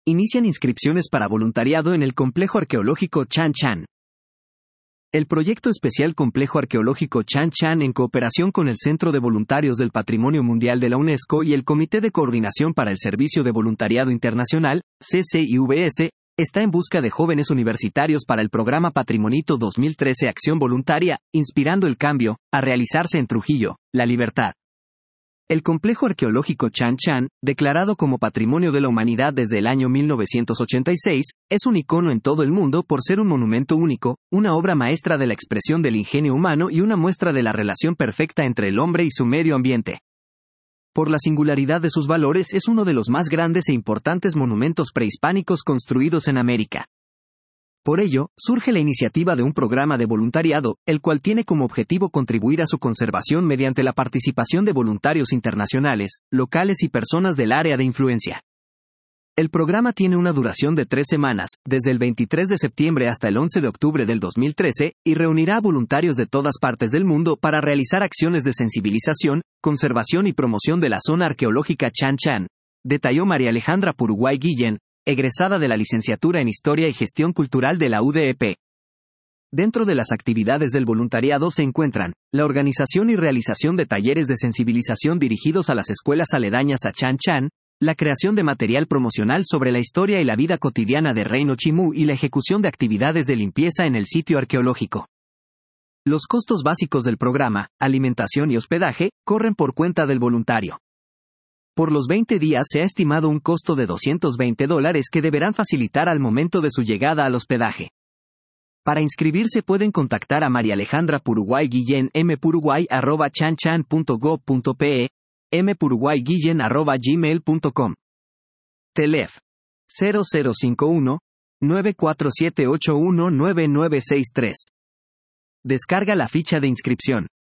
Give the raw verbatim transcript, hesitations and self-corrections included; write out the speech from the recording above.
inician inscripciones para voluntariado en el Complejo Arqueológico Chan Chan. El proyecto especial Complejo Arqueológico Chan Chan, en cooperación con el Centro de Voluntarios del Patrimonio Mundial de la UNESCO y el Comité de Coordinación para el Servicio de Voluntariado Internacional, C C I V S, está en busca de jóvenes universitarios para el programa Patrimonito dos mil trece Acción Voluntaria, Inspirando el Cambio, a realizarse en Trujillo, La Libertad. El Complejo Arqueológico Chan Chan, declarado como Patrimonio de la Humanidad desde el año mil novecientos ochenta y seis, es un icono en todo el mundo por ser un monumento único, una obra maestra de la expresión del ingenio humano y una muestra de la relación perfecta entre el hombre y su medio ambiente. Por la singularidad de sus valores, es uno de los más grandes e importantes monumentos prehispánicos construidos en América. Por ello, surge la iniciativa de un programa de voluntariado, el cual tiene como objetivo contribuir a su conservación mediante la participación de voluntarios internacionales, locales y personas del área de influencia. El programa tiene una duración de tres semanas, desde el veintitrés de septiembre hasta el once de octubre del dos mil trece, y reunirá a voluntarios de todas partes del mundo para realizar acciones de sensibilización, conservación y promoción de la zona arqueológica Chan Chan, detalló María Alejandra Puruguay Guillén, egresada de la licenciatura en Historia y Gestión Cultural de la U D E P. Dentro de las actividades del voluntariado se encuentran la organización y realización de talleres de sensibilización dirigidos a las escuelas aledañas a Chan Chan, la creación de material promocional sobre la historia y la vida cotidiana de Reino Chimú y la ejecución de actividades de limpieza en el sitio arqueológico. Los costos básicos del programa, alimentación y hospedaje, corren por cuenta del voluntario. Por los veinte días se ha estimado un costo de doscientos veinte dólares que deberán facilitar al momento de su llegada al hospedaje. Para inscribirse pueden contactar a María Alejandra Puruguay Guillén mpuruguay arroba chanchan punto gob punto pe, mpuruguayguillén arroba gmail punto com. Telef cero cero cinco uno, nueve cuatro siete ocho uno nueve nueve seis tres. Descarga la ficha de inscripción.